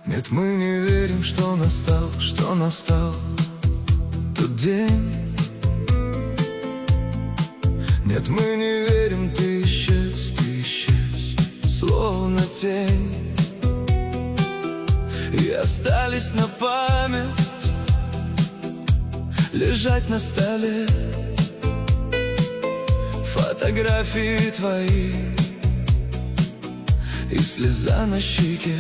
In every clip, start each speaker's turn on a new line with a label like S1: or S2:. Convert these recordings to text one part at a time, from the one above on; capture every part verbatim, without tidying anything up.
S1: Нет, мы не верим, что настал, что настал тот день. Нет, мы не верим, ты исчез, ты исчез, словно тень. И остались на память лежать на столе фотографии твои и слеза на щеке.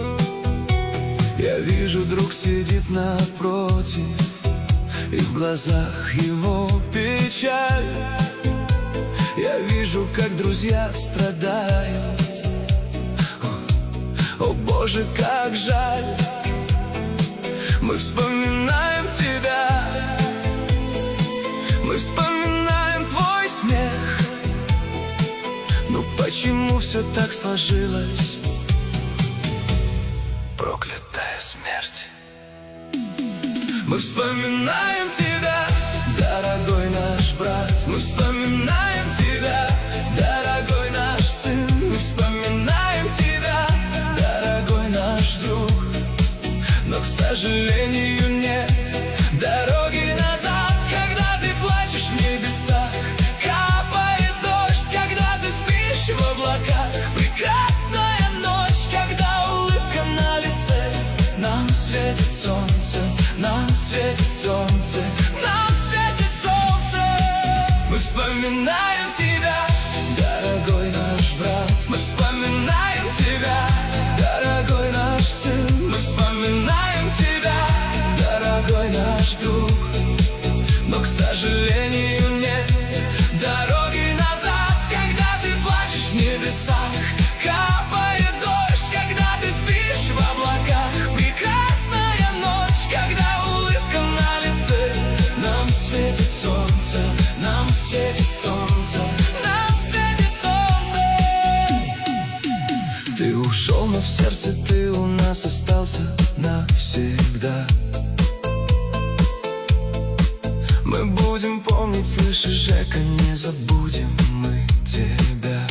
S1: Я вижу, друг сидит напротив, и в глазах его печаль. Я вижу, как друзья страдают. О Боже, как жаль. Мы вспоминаем тебя, мы вспоминаем твой смех. Но почему все так сложилось? Проклятая смерть. Мы вспоминаем тебя, дорогой наш брат. Мы вспоминаем тебя, дорогой наш сын. Мы вспоминаем тебя, дорогой наш друг. Но, к сожалению, нет дороги назад. Когда ты плачешь в небесах, капает дождь. Когда ты спишь в облаках, прекрасная ночь. Когда улыбка на лице, нам светит солнце, нам светит солнце, нам светит солнце. Мы вспоминаем тебя, дорогой наш брат. Мы вспоминаем тебя, дорогой наш сын. Мы вспоминаем тебя, дорогой наш друг. Но, к сожалению, нет дороги назад. Когда ты плачешь в небесах, капает дождь. Когда ты спишь в облаках, прекрасная ночь. Когда улыбка на лице, нам светит солнце, нам светит солнце, нам светит солнце. Ты ушел, но в сердце ты у нас остался навсегда. Мы будем помнить, слышишь, Жека, не забудем мы тебя.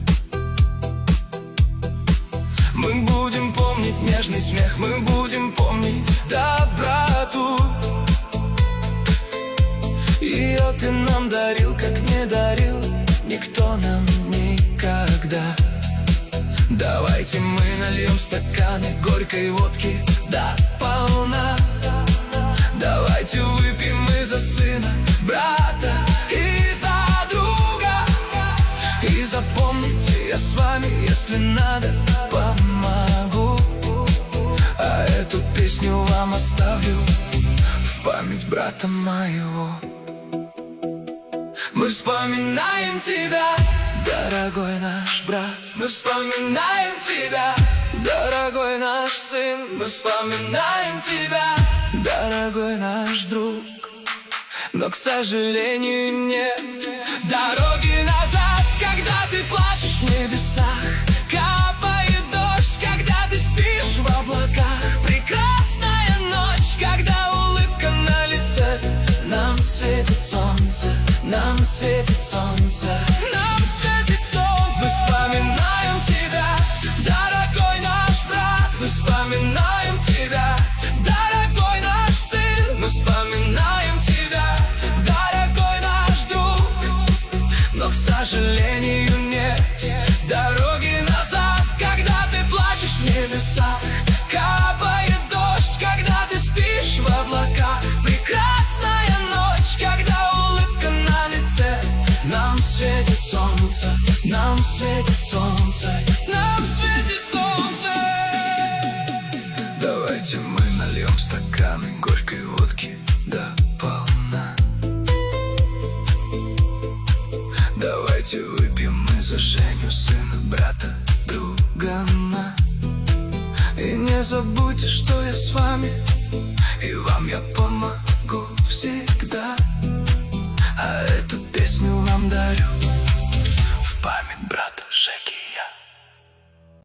S1: Мы будем помнить нежный смех, мы будем помнить доброту. Ее ты нам дарил, как не дарил никто нам никогда. Давайте мы нальем стаканы горькой водки до полна. Давайте выпьем мы за сына, брата и за друга. И запомните, я с вами, если надо, помогу. А эту песню вам оставлю в память брата моего. Мы вспоминаем тебя, дорогой наш брат. Мы вспоминаем тебя, дорогой наш сын. Мы вспоминаем тебя, дорогой наш друг. Но, к сожалению, нет дороги назад. Когда ты плачешь в небесах, капает дождь. Когда ты спишь в облаках, прекрасная ночь. Когда улыбка на лице, нам светит солнце, нам светит солнце, нам светит солнце. Мы вспоминаем тебя, дорогой наш брат. Мы вспоминаем тебя, дорогой наш сын. Мы вспоминаем тебя, дорогой наш друг. Но, к сожалению, нет дороги назад. Когда ты плачешь в небесах, капает дождь. Когда ты спишь в облаках, прекрасная ночь. Когда улыбка на лице, нам светит солнце, нам светит солнце, нам светит солнце. Давайте мы нальем стаканы горькой водки до полна. Давайте выпьем мы за Женю, сына, брата, друга. И не забудьте, что я с вами, и вам я помогу всегда. А эту песню вам дарю